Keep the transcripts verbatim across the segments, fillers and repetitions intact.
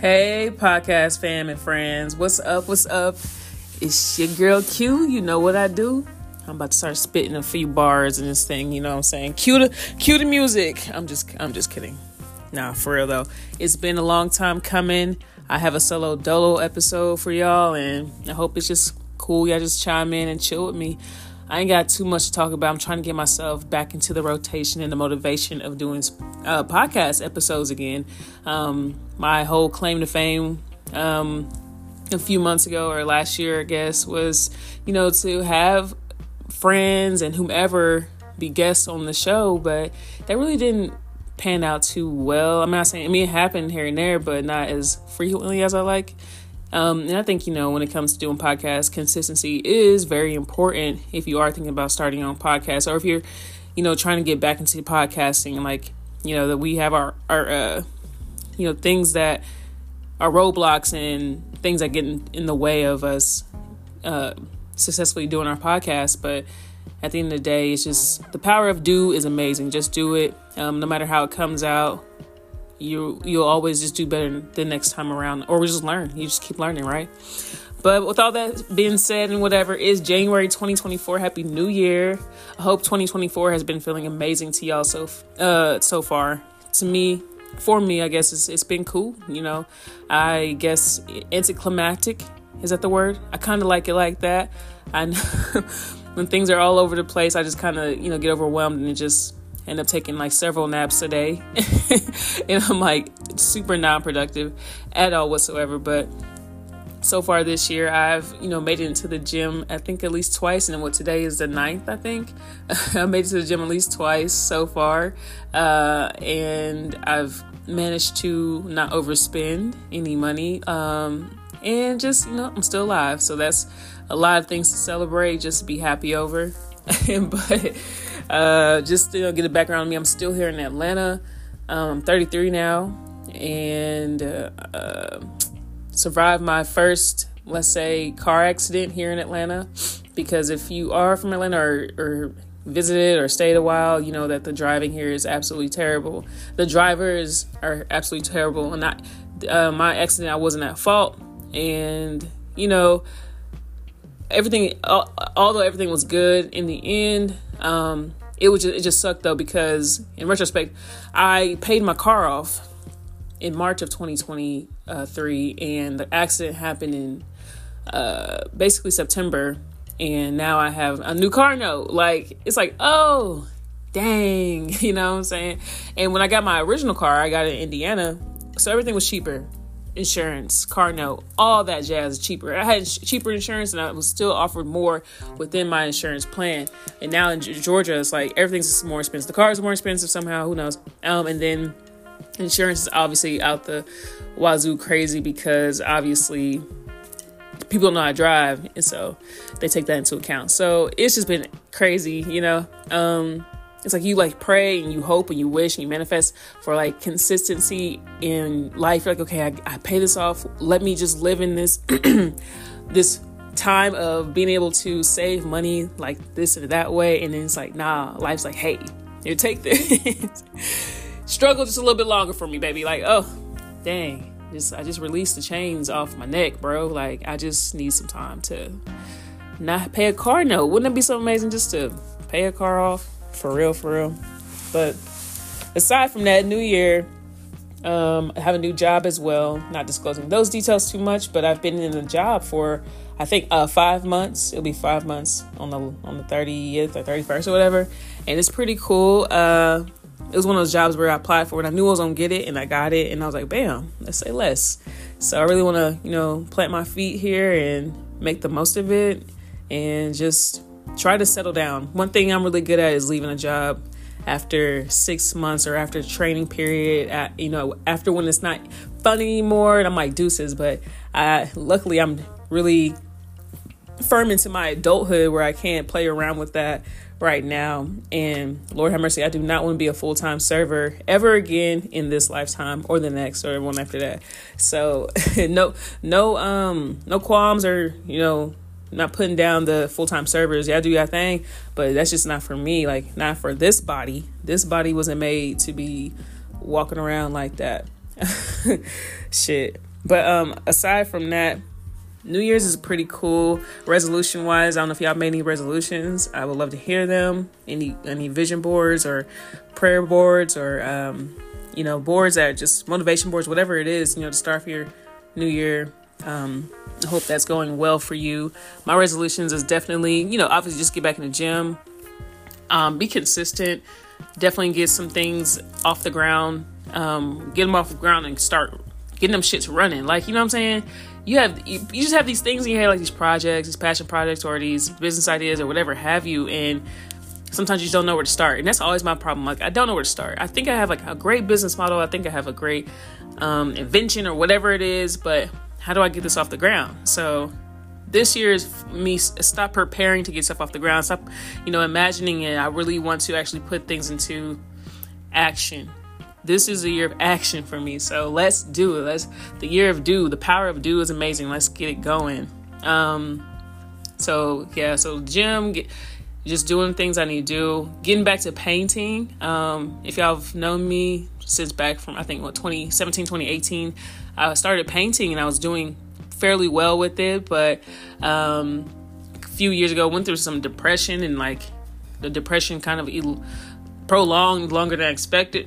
Hey, podcast fam and friends. What's up? What's up? It's your girl Q. You know what I do. I'm about to start spitting a few bars in this thing. You know what I'm saying? Cue the, cue the music. I'm just, I'm just kidding. Nah, for real though. It's been a long time coming. I have a solo dolo episode for y'all, and I hope it's just cool. Y'all just chime in and chill with me. I ain't got too much to talk about. I'm trying to get myself back into the rotation and the motivation of doing uh, podcast episodes again. Um, my whole claim to fame um, a few months ago or last year, I guess, was, you know, to have friends and whomever be guests on the show. But that really didn't pan out too well. I'm not saying, I mean, it happened here and there, but not as frequently as I like. Um, and I think, you know, when it comes to doing podcasts, consistency is very important if you are thinking about starting your own podcast, or if you're, you know, trying to get back into podcasting, and like, you know, that we have our, our, uh, you know, things that are roadblocks and things that get in, in the way of us, uh, successfully doing our podcast. But at the end of the day, it's just the power of do is amazing. Just do it. Um, no matter how it comes out. You, you'll always just do better the next time around, or we just learn. You just keep learning, right? But with all that being said and whatever, it's January twenty twenty-four. Happy New Year. I hope twenty twenty-four has been feeling amazing to y'all so uh, so far. To me, for me, I guess it's, it's been cool. You know, I guess anticlimactic. Is that the word? I kind of like it like that. I know when things are all over the place, I just kind of, you know, get overwhelmed and just end up taking like several naps a day. And I'm like super non-productive at all whatsoever. But so far this year, I've, you know, made it into the gym, I think at least twice. And what today is the ninth, I think. I made it to the gym at least twice so far. Uh, and I've managed to not overspend any money. Um, and just, you know, I'm still alive. So that's a lot of things to celebrate, just to be happy over. But uh, just to, you know, get a background on me, I'm still here in Atlanta. Um, I'm thirty-three now, and uh, uh, survived my first, let's say, car accident here in Atlanta. Because if you are from Atlanta or, or visited or stayed a while, you know that the driving here is absolutely terrible. The drivers are absolutely terrible, and I, uh, my accident, I wasn't at fault, and you know. Everything, although everything was good in the end, um, it was just, it just sucked though, because in retrospect, I paid my car off in March of twenty twenty-three, and the accident happened in uh, basically September, and now I have a new car note. Like, it's like, oh, dang, you know what I'm saying? And when I got my original car, I got it in Indiana, so everything was cheaper. Insurance, car note, all that jazz is cheaper. I had cheaper insurance, and I was still offered more within my insurance plan. And now in Georgia, it's like everything's more expensive. The car is more expensive somehow, who knows? Um, and then insurance is obviously out the wazoo crazy, because obviously people don't know how to drive, and so they take that into account. So it's just been crazy, you know. Um, It's like you like pray and you hope and you wish and you manifest for like consistency in life. You're like, okay, I, I pay this off. Let me just live in this, this time of being able to save money like this and that way. And then it's like, nah, life's like, hey, you take this. Struggle just a little bit longer for me, baby. Like, oh, dang. Just, I just released the chains off my neck, bro. Like, I just need some time to not pay a car note. Wouldn't it be so amazing just to pay a car off? For real, for real. But aside from that, New Year, um, I have a new job as well. Not disclosing those details too much, but I've been in the job for, I think, uh, five months. It'll be five months on the on the thirtieth or thirty-first or whatever. And it's pretty cool. Uh, it was one of those jobs where I applied for it. I knew I was going to get it, and I got it. And I was like, bam, let's say less. So I really want to, you know, plant my feet here and make the most of it and just try to settle down. One thing I'm really good at is leaving a job after six months or after training period, at, you know, after when it's not fun anymore. And I'm like, deuces. But I, luckily, I'm really firm into my adulthood where I can't play around with that right now. And Lord have mercy, I do not want to be a full-time server ever again in this lifetime or the next or one after that. So no, no, um, no qualms or, you know, not putting down the full-time servers. Y'all do your thing, but that's just not for me. Like, not for this body. This body wasn't made to be walking around like that. Shit. But um, aside from that, New Year's is pretty cool. Resolution wise, I don't know if y'all made any resolutions. I would love to hear them. Any any vision boards or prayer boards or um, you know, boards that just motivation boards, whatever it is, you know, to start for your new year. Um, I hope that's going well for you. My resolutions is definitely, you know, obviously just get back in the gym, um, be consistent, definitely get some things off the ground, um, get them off the ground and start getting them shits running. Like, you know what I'm saying? You have, you, you just have these things in your head, like these projects, these passion projects, or these business ideas or whatever have you. And sometimes you just don't know where to start. And that's always my problem. Like, I don't know where to start. I think I have like a great business model. I think I have a great um, invention or whatever it is, but how do I get this off the ground? So this year is me stop preparing to get stuff off the ground. Stop, you know, imagining it. I really want to actually put things into action. This is a year of action for me. So let's do it. Let's, the year of do, the power of do is amazing. Let's get it going. Um, so yeah, so gym, get, just doing things I need to do, getting back to painting. Um, if y'all have known me since back from, I think what, twenty seventeen, twenty eighteen, I started painting and I was doing fairly well with it. But, um, a few years ago, went through some depression, and like the depression kind of prolonged longer than I expected.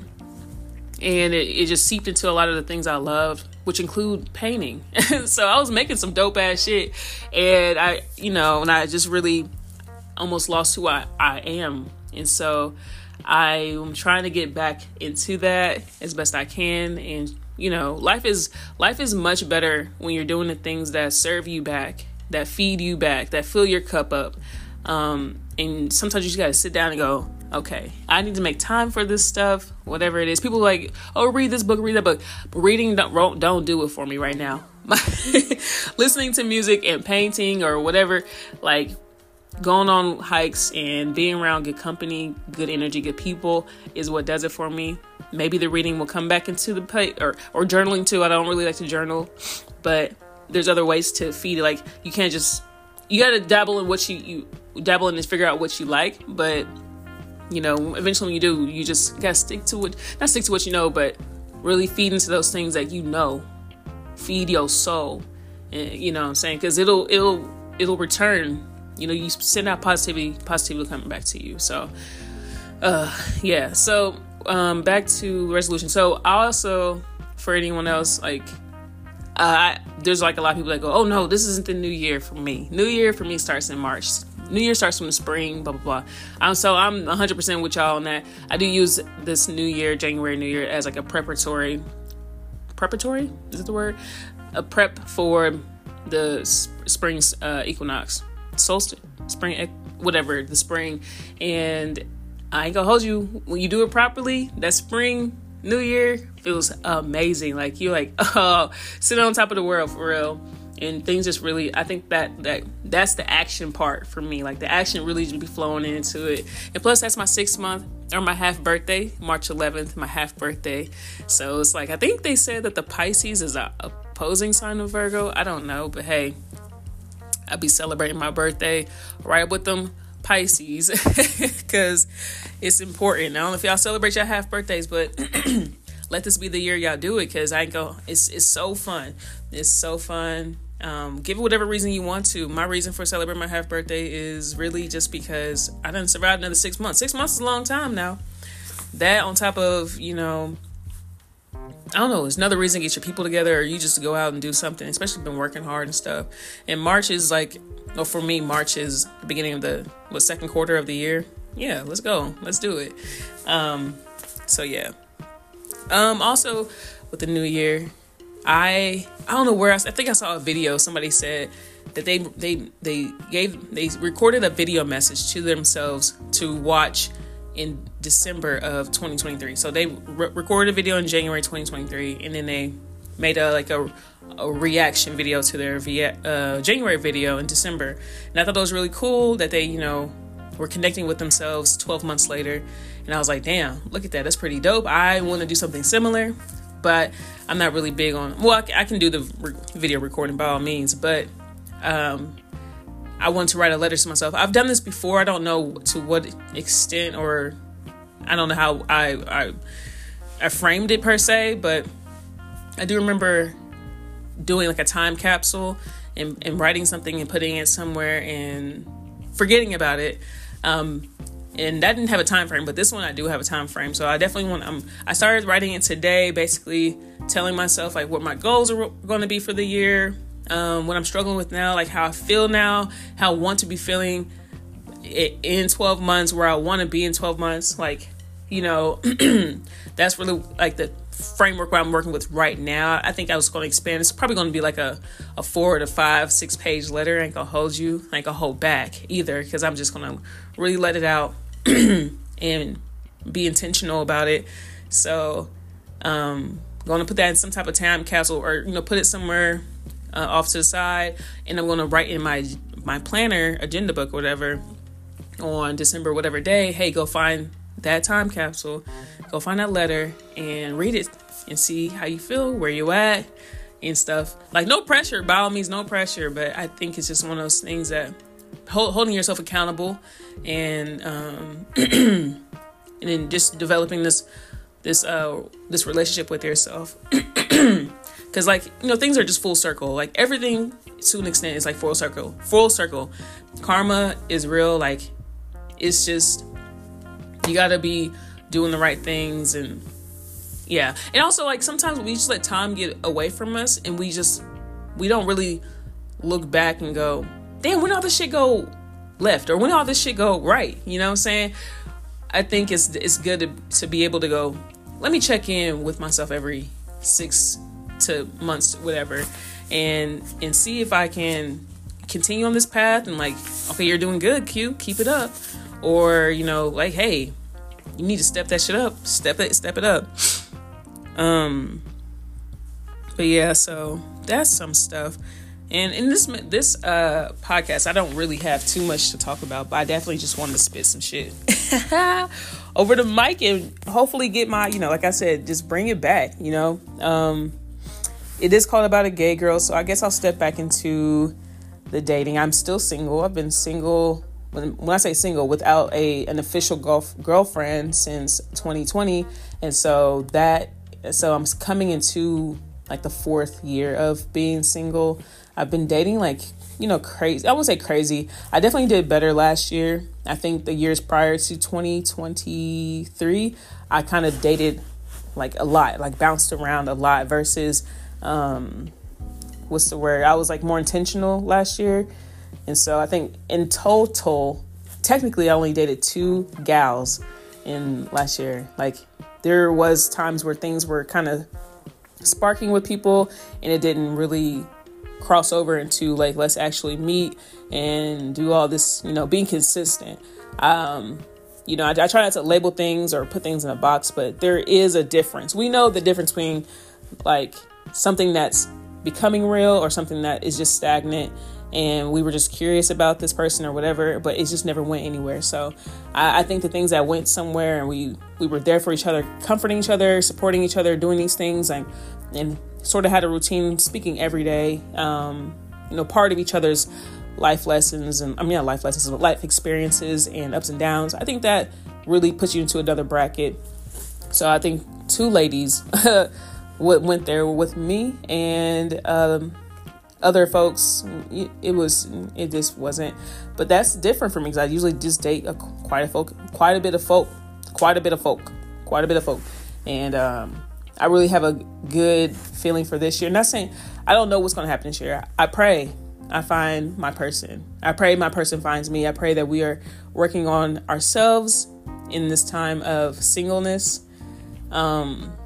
And it, it just seeped into a lot of the things I loved, which include painting. So I was making some dope ass shit. And I, you know, and I just really almost lost who I, I am. And so I am trying to get back into that as best I can. And, you know, life is, life is much better when you're doing the things that serve you back, that feed you back, that fill your cup up. Um, and sometimes you just got to sit down and go, okay, I need to make time for this stuff, whatever it is. People are like, oh, read this book, read that book. But reading don't, don't do it for me right now. Listening to music and painting or whatever, like going on hikes and being around good company, good energy, good people is what does it for me. Maybe the reading will come back into the play, or, or journaling too. I don't really like to journal, but there's other ways to feed it. Like, you can't just, you got to dabble in what you, you dabble in and figure out what you like. But you know, eventually when you do, you just gotta stick to what, not stick to what you know, but really feed into those things that you know, feed your soul. And you know what I'm saying? Cause it'll, it'll, it'll return, you know, you send out positivity, positivity coming back to you. So, uh, yeah. So, um, back to resolution. So I also, for anyone else, like, uh, I, there's like a lot of people that go, oh no, this isn't the new year for me. New year for me starts in March. New Year starts from the spring, blah, blah, blah. Um, so I'm one hundred percent with y'all on that. I do use this New Year, January New Year, as like a preparatory, preparatory? Is it the word? A prep for the sp- spring uh, equinox, solstice, spring, whatever, the spring. And I ain't gonna hold you. When you do it properly, that spring, New Year feels amazing. Like, you're like, oh, sitting on top of the world for real. And things just really, I think that, that that's the action part for me. Like, the action really just be flowing into it. And plus, that's my sixth month, or my half birthday, March eleventh, my half birthday. So it's like, I think they said that the Pisces is a opposing sign of Virgo. I don't know, but hey, I'll be celebrating my birthday right with them Pisces, because it's important. I don't know if y'all celebrate your half birthdays, but let this be the year y'all do it, because I ain't go. It's it's so fun. It's so fun. Um, give it whatever reason you want to. My reason for celebrating my half birthday is really just because I done survived another six months. Six months is a long time now. That on top of, you know, I don't know, it's another reason to get your people together, or you just go out and do something, especially been working hard and stuff. And March is like, well, for me, March is the beginning of the what, second quarter of the year. Yeah, let's go. Let's do it. Um, so yeah. Um, also with the new year, I I don't know where I, I think I saw a video. Somebody said that they they they gave they recorded a video message to themselves to watch in December of twenty twenty-three. So they re- recorded a video in January twenty twenty-three, and then they made a like a, a reaction video to their via, uh, January video in December. And I thought that was really cool that they, you know, were connecting with themselves twelve months later. And I was like, damn, look at that. That's pretty dope. I want to do something similar, but I'm not really big on, well, I, I can do the re- video recording by all means, but um, I want to write a letter to myself. I've done this before. I don't know to what extent, or I don't know how I, I, I framed it per se, but I do remember doing like a time capsule and, and writing something and putting it somewhere and forgetting about it. Um, and that didn't have a time frame, but this one I do have a time frame. So I definitely want, um, I started writing it today, basically telling myself like what my goals are going to be for the year, um, what I'm struggling with now, like how I feel now, how I want to be feeling in twelve months, where I want to be in twelve months. Like, you know, that's really like the framework where I'm working with right now. I think I was going to expand. It's probably going to be like a, a four to five, six page letter. I ain't gonna hold you. I ain't gonna hold back either, because I'm just going to really let it out and be intentional about it. So, um, going to put that in some type of time capsule, or, you know, put it somewhere uh, off to the side. And I'm going to write in my, my planner, agenda book or whatever, on December, whatever day, hey, go find that time capsule, go find that letter and read it and see how you feel, where you at and stuff. Like, no pressure, by all means, no pressure. But I think it's just one of those things that hold, holding yourself accountable, and, um, and then just developing this, this, uh, this relationship with yourself. Cause like, you know, things are just full circle. Like, everything to an extent is like full circle, full circle. Karma is real. Like, it's just, you gotta be doing the right things. And yeah. And also, like, sometimes we just let time get away from us, and we just, we don't really look back and go, damn, when all this shit go left, or when all this shit go right? You know what I'm saying? I think it's, it's good to, to be able to go, let me check in with myself every six to months, whatever, and, and see if I can continue on this path. And like, okay, you're doing good, Q, keep it up. Or, you know, like, hey, you need to step that shit up, step it, step it up. Um, but yeah, so that's some stuff. And in this, this, uh, podcast, I don't really have too much to talk about, but I definitely just wanted to spit some shit over the mic and hopefully get my, you know, like I said, just bring it back, you know. Um, it is called About a Gay Girl. So I guess I'll step back into the dating. I'm still single. I've been single, when, when I say single, without a an official golf girlfriend since twenty twenty. And so that, so I'm coming into like the fourth year of being single. I've been dating like, you know, crazy. I won't say crazy. I definitely did better last year. I think the years prior to twenty twenty-three, I kind of dated like a lot, like bounced around a lot versus, um, what's the word? I was like more intentional last year. And so I think in total, technically I only dated two gals in last year. Like, there was times where things were kind of sparking with people, and it didn't really cross over into like, let's actually meet and do all this, you know, being consistent. Um, you know, I, I try not to label things or put things in a box, but there is a difference. We know the difference between like something that's becoming real or something that is just stagnant, and we were just curious about this person or whatever, but it just never went anywhere. So I, I think the things that went somewhere, and we, we were there for each other, comforting each other, supporting each other, doing these things, and, and sort of had a routine, speaking every day, um, you know, part of each other's life lessons, and I mean, not life lessons, but life experiences and ups and downs. I think that really puts you into another bracket. So I think two ladies went there with me, and um, other folks, it was, it just wasn't. But that's different for me, because I usually just date a, quite a folk, quite a bit of folk, quite a bit of folk, quite a bit of folk, and um, I really have a good feeling for this year. Not saying I don't know what's going to happen this year. I pray I find my person. I pray my person finds me. I pray that we are working on ourselves in this time of singleness. Um,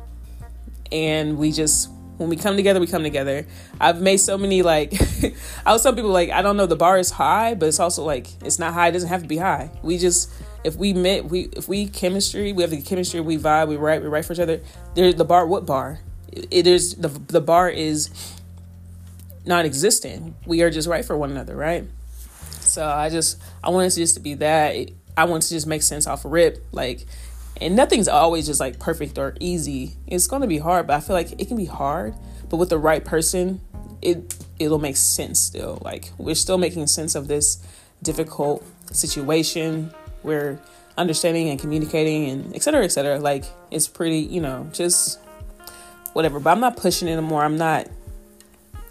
and we just, when we come together, we come together. I've made so many, like, I was some people like, I don't know, the bar is high, but it's also like, it's not high. It doesn't have to be high. We just, if we met, we, if we chemistry, we have the chemistry, we vibe, we write, we write for each other. There's the bar, what bar? It, it is, the, the bar is non-existent. We are just right for one another, right? So I just, I wanted to just to be that. I wanted to just make sense off a rip, like, and nothing's always just like perfect or easy. It's going to be hard, but I feel like it can be hard, but with the right person, it, it'll make sense still. Like, we're still making sense of this difficult situation. We're understanding and communicating and et cetera, et cetera. Like, it's pretty, you know, just whatever, but I'm not pushing it anymore. I'm not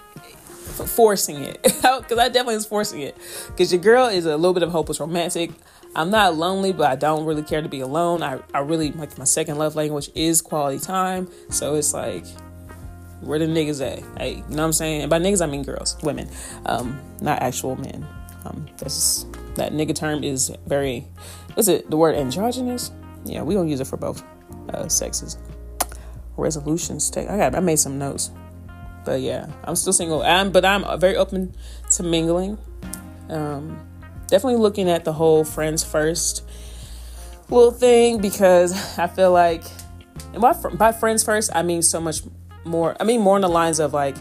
forcing it, because I definitely was forcing it. Because your girl is a little bit of a hopeless romantic. I'm not lonely, but I don't really care to be alone. I, I really, like, my second love language is quality time. So it's like, where the niggas at? Hey, you know what I'm saying? And by niggas, I mean girls, women, um, not actual men. Um, that's that nigga term is very, what's it? The word androgynous? Yeah, we don't use it for both uh, sexes. Resolutions. Take. I got. I made some notes, but yeah, I'm still single. I'm, but I'm very open to mingling. Um, definitely looking at the whole friends first little thing, because I feel like, and by, by friends first, I mean so much more. I mean more in the lines of like,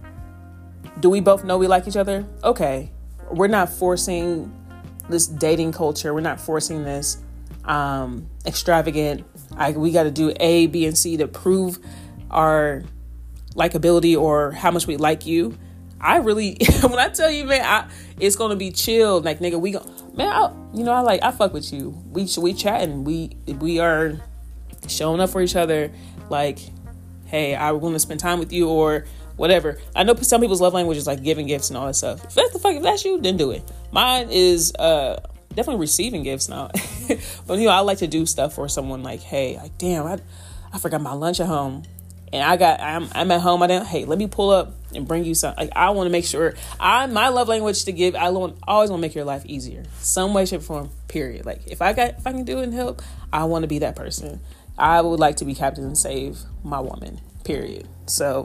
do we both know we like each other? Okay, we're not forcing this dating culture. We're not forcing this um, extravagant. I, we got to do A, B, and C to prove our likability or how much we like you. I really, when I tell you, man, I, it's gonna be chill. Like, nigga, we go, man. I, you know, I like, I fuck with you. We we chatting. We we are showing up for each other. Like, hey, I want to spend time with you or whatever. I know some people's love language is like giving gifts and all that stuff. If that's the fuck, if that's you, then do it. Mine is uh definitely receiving gifts now. But you know, I like to do stuff for someone. Like, hey, like, damn, I I forgot my lunch at home. And I got, I'm, I'm at home. I didn't, hey, let me pull up and bring you some. Like, I want to make sure I, my love language to give, I want, always want to make your life easier. Some way, shape, or form, period. Like, if I got, if I can do it and help, I want to be that person. I would like to be captain and save my woman, period. So,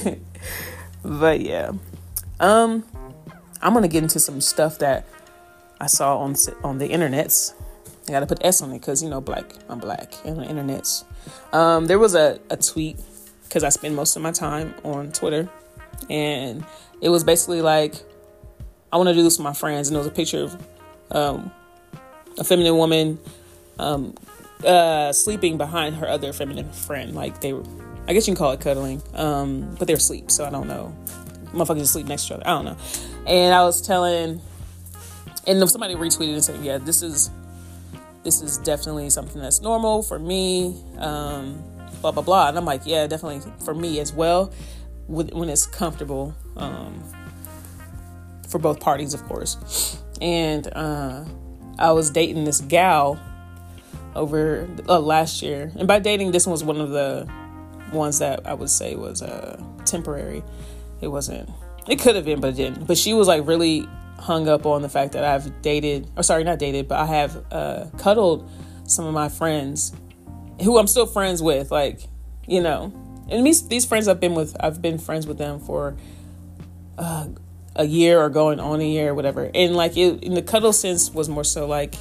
but yeah. Um, I'm going to get into some stuff that I saw on, on the internets. I got to put S on it because, you know, black, I'm black and on the internets. Um, there was a, a tweet, because I spend most of my time on Twitter, and it was basically like, I want to do this with my friends, and there was a picture of um, a feminine woman um, uh, sleeping behind her other feminine friend. Like, they were, I guess you can call it cuddling, um, but they're asleep, so I don't know. Motherfuckers just sleep next to each other. I don't know. And I was telling, and somebody retweeted and said, yeah, this is this is definitely something that's normal for me. Um, blah, blah, blah. And I'm like, yeah, definitely for me as well, when it's comfortable, um, for both parties, of course. And uh, I was dating this gal over uh, last year. And by dating, this one was one of the ones that I would say was uh, temporary. It wasn't, it could have been, but it didn't. But she was like really hung up on the fact that I've dated, or sorry, not dated, but I have uh, cuddled some of my friends who I'm still friends with, like, you know, and these, these friends I've been with, I've been friends with them for uh, a year or going on a year or whatever. And like, it, in the cuddle sense was more so like,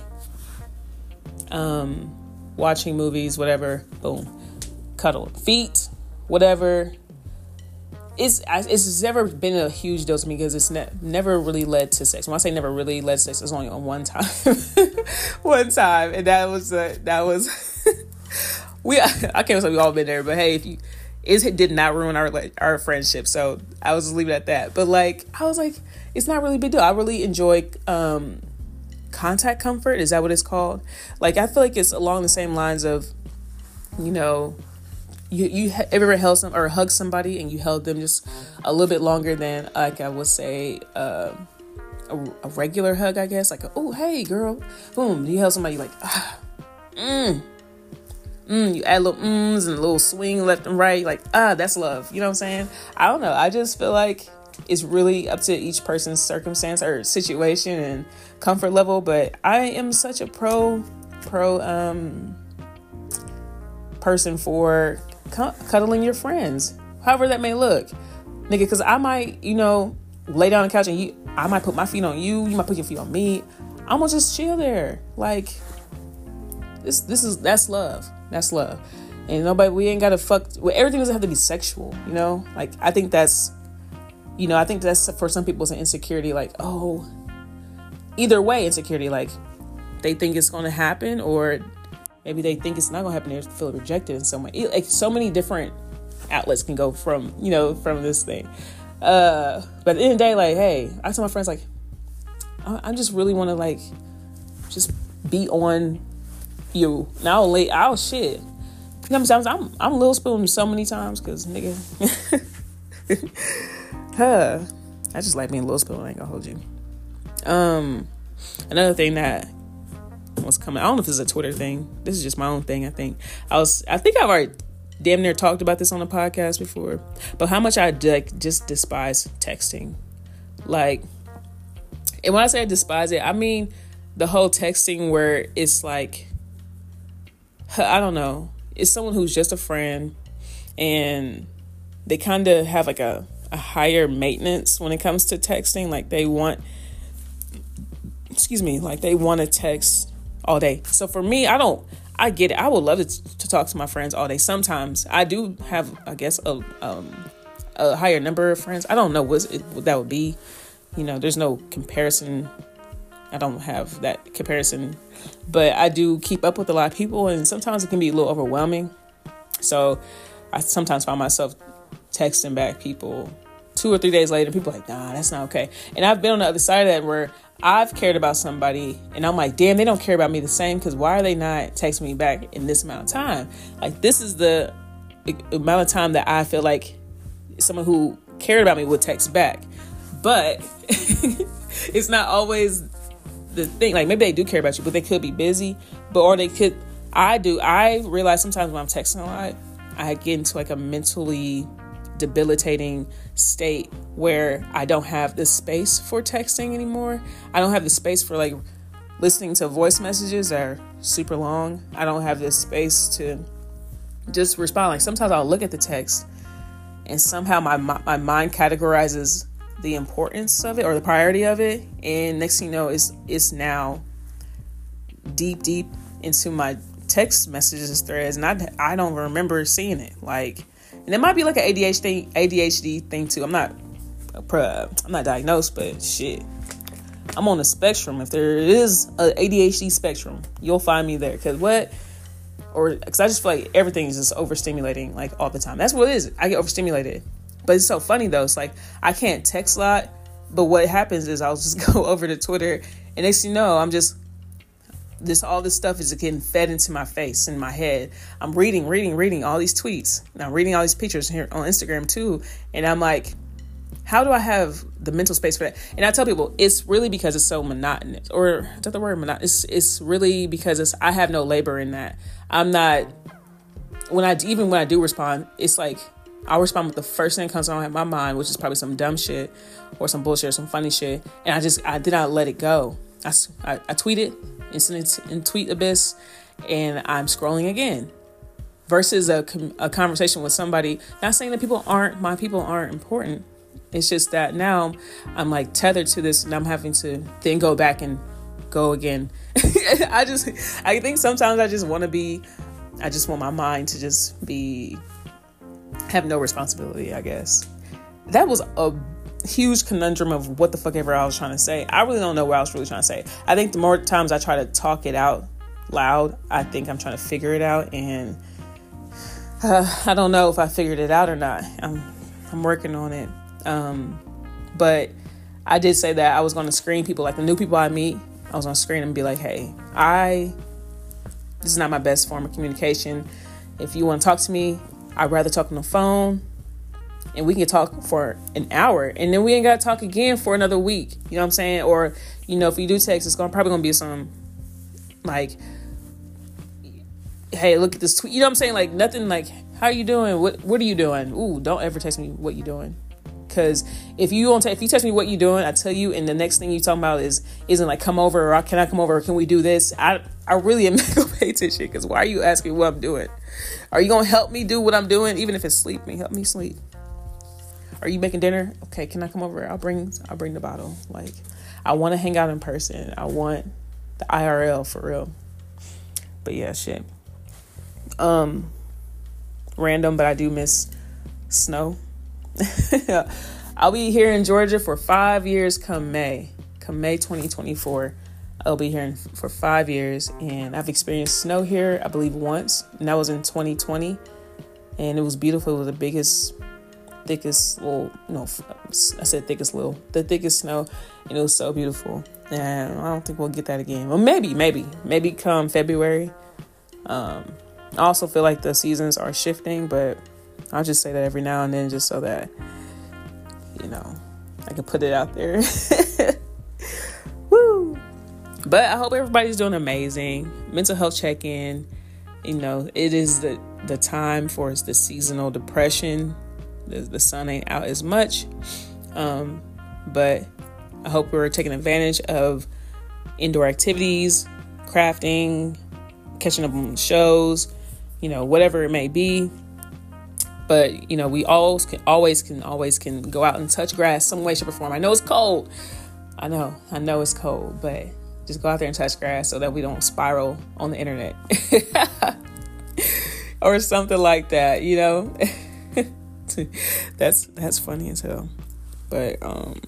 um, watching movies, whatever, boom, cuddle, feet, whatever. It's, it's never been a huge deal to me because it's ne- never really led to sex. When I say never really led to sex, it's only on one time, one time. And that was, uh, that was, we, I can't say we all been there, but hey, if you, it did not ruin our, our friendship. So I was just leaving it at that. But like, I was like, it's not really a big deal. I really enjoy, um, contact comfort. Is that what it's called? Like, I feel like it's along the same lines of, you know, You you ever held some or hug somebody and you held them just a little bit longer than, like, I would say uh, a, a regular hug, I guess, like, oh, hey girl, boom, you held somebody like, ah, mm, mm, you add little mms and a little swing left and right, like, ah, that's love. You know what I'm saying? I don't know. I just feel like it's really up to each person's circumstance or situation and comfort level. But I am such a pro pro um person for cuddling your friends, however that may look, nigga, because I might, you know, lay down on the couch and you, I might put my feet on you, you might put your feet on me. I'm gonna just chill there. Like, this this is that's love. That's love. And nobody, we ain't gotta fuck, well, everything doesn't have to be sexual, you know? Like, I think that's, you know, I think that's for some people it's an insecurity, like, oh, either way, insecurity, like, they think it's gonna happen, or maybe they think it's not gonna happen. They feel rejected in some way. Like, so many different outlets can go from, you know, from this thing. Uh, but at the end of the day, like, hey, I tell my friends, like, I, I just really want to, like, just be on you. Now, late, oh shit. You know, sometimes I'm I'm Lil Spoon so many times because, nigga, huh. I just like being a little spoiled. I ain't gonna hold you. Um, another thing that was coming, I don't know if this is a Twitter thing. This is just my own thing. I think I was, I think I've already damn near talked about this on the podcast before, but how much I like just despise texting. Like, and when I say I despise it, I mean the whole texting where it's like, I don't know, it's someone who's just a friend and they kind of have like a, a higher maintenance when it comes to texting. Like they want, excuse me, like they want to text all day. So for me, I don't, I get it. I would love to, to talk to my friends all day. Sometimes I do have, I guess, a, um, a higher number of friends. I don't know what, it, what that would be. You know, there's no comparison. I don't have that comparison, but I do keep up with a lot of people, and sometimes it can be a little overwhelming. So I sometimes find myself texting back people two or three days later. People are like, nah, that's not okay. And I've been on the other side of that where I've cared about somebody and I'm like, damn, they don't care about me the same, because why are they not texting me back in this amount of time? Like, this is the amount of time that I feel like someone who cared about me would text back. But it's not always the thing. Like, maybe they do care about you, but they could be busy. But or they could, I do, I realize sometimes when I'm texting a lot, I get into like a mentally debilitating state where I don't have the space for texting anymore. I don't have the space for like listening to voice messages that are super long. I don't have the space to just respond. Like, sometimes I'll look at the text and somehow my my mind categorizes the importance of it or the priority of it, and next thing you know, it's it's now deep deep into my text messages threads, and I I don't remember seeing it. Like, and it might be like an A D H D A D H D thing too. I'm not I'm not diagnosed, but shit, I'm on the spectrum. If there is a A D H D spectrum, you'll find me there. Cause what, or because I just feel like everything is just overstimulating like all the time. That's what it is. I get overstimulated. But it's so funny though. It's like I can't text a lot, but what happens is I'll just go over to Twitter, and next thing you know, I'm just this all this stuff is getting fed into my face and my head. I'm reading, reading, reading all these tweets, and I'm reading all these pictures here on Instagram too, and I'm like, how do I have the mental space for that? And I tell people it's really because it's so monotonous, or is that the word monotonous? It's, it's really because it's I have no labor in that. I'm not when I even when I do respond, it's like I'll respond with the first thing that comes on in my mind, which is probably some dumb shit or some bullshit or some funny shit. And I just, I did not let it go. I, I, I tweet it, instant in tweet abyss, and I'm scrolling again. Versus a, a conversation with somebody, not saying that people aren't, my people aren't important. It's just that now I'm like tethered to this, and I'm having to then go back and go again. I just, I think sometimes I just want to be, I just want my mind to just be, have no responsibility, I guess. That was a huge conundrum of what the fuck ever I was trying to say. I really don't know what I was really trying to say. I think the more times I try to talk it out loud, I think I'm trying to figure it out, and uh, I don't know if I figured it out or not. I'm I'm working on it. Um, but I did say that I was going to screen people, like the new people I meet, I was going to screen them and be like, hey, I, this is not my best form of communication. If you want to talk to me, I'd rather talk on the phone, and we can talk for an hour, and then we ain't got to talk again for another week. You know what I'm saying? Or, you know, if we do text, it's gonna probably gonna be some like, hey, look at this tweet. You know what I'm saying? Like nothing like, how you doing? What What are you doing? Ooh, don't ever text me what you doing. Because if you don't, if you text me what you doing, I tell you, and the next thing you talking about is isn't like come over, or can I come over, or can we do this? I I really am not gonna pay attention, because why are you asking what I'm doing? Are you gonna help me do what I'm doing, even if it's sleeping? Help me sleep. Are you making dinner? Okay, can I come over? I'll bring I'll bring the bottle. Like, I want to hang out in person. I want the I R L for real. But yeah, shit. Um, random, but I do miss snow. I'll be here in Georgia for five years come May. Come May twenty twenty-four. I'll be here for five years, and I've experienced snow here, I believe, once, and that was in twenty twenty, and it was beautiful. It was the biggest, thickest little, no, I said thickest little, the thickest snow, and it was so beautiful, and I don't think we'll get that again. Well, maybe, maybe, maybe come February. Um, I also feel like the seasons are shifting, but I'll just say that every now and then just so that, you know, I can put it out there. Woo! But I hope everybody's doing amazing. Mental health check-in. You know, it is the, the time for the seasonal depression. The, the sun ain't out as much. Um, but I hope we're taking advantage of indoor activities, crafting, catching up on shows, you know, whatever it may be. But, you know, we always can always can always can go out and touch grass some way, shape, or form. I know it's cold. I know. I know it's cold, but just go out there and touch grass so that we don't spiral on the internet or something like that, you know. that's that's funny as hell. But um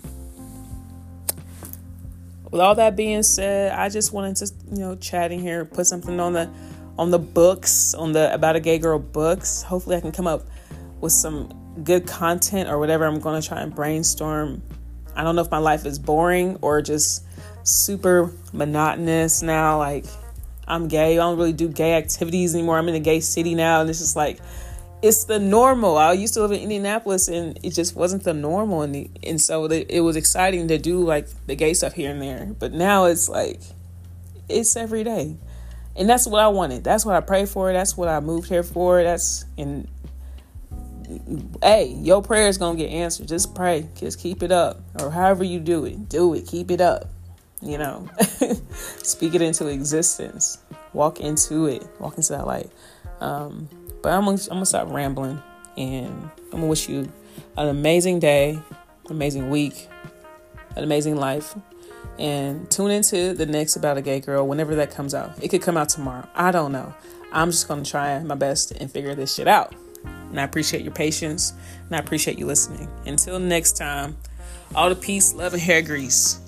with all that being said, I just wanted to, you know, chat in here, put something on the on the books, on the About a Gay Girl books. Hopefully I can come up with some good content or whatever. I'm going to try and brainstorm. I don't know if my life is boring or just super monotonous now. Like, I'm gay. I don't really do gay activities anymore. I'm in a gay city now, and it's just like, it's the normal. I used to live in Indianapolis, and it just wasn't the normal. And, the, and so the, it was exciting to do like the gay stuff here and there. But now it's like, it's every day. And that's what I wanted. That's what I prayed for. That's what I moved here for. That's, and hey, your prayer is going to get answered. Just pray. Just keep it up. Or however you do it, do it. Keep it up. You know, speak it into existence. Walk into it. Walk into that light. Um, but I'm going I'm to stop rambling. And I'm going to wish you an amazing day, amazing week, an amazing life. And tune into the next About a Gay Girl whenever that comes out. It could come out tomorrow. I don't know. I'm just going to try my best and figure this shit out. And I appreciate your patience. And I appreciate you listening. Until next time, all the peace, love, and hair grease.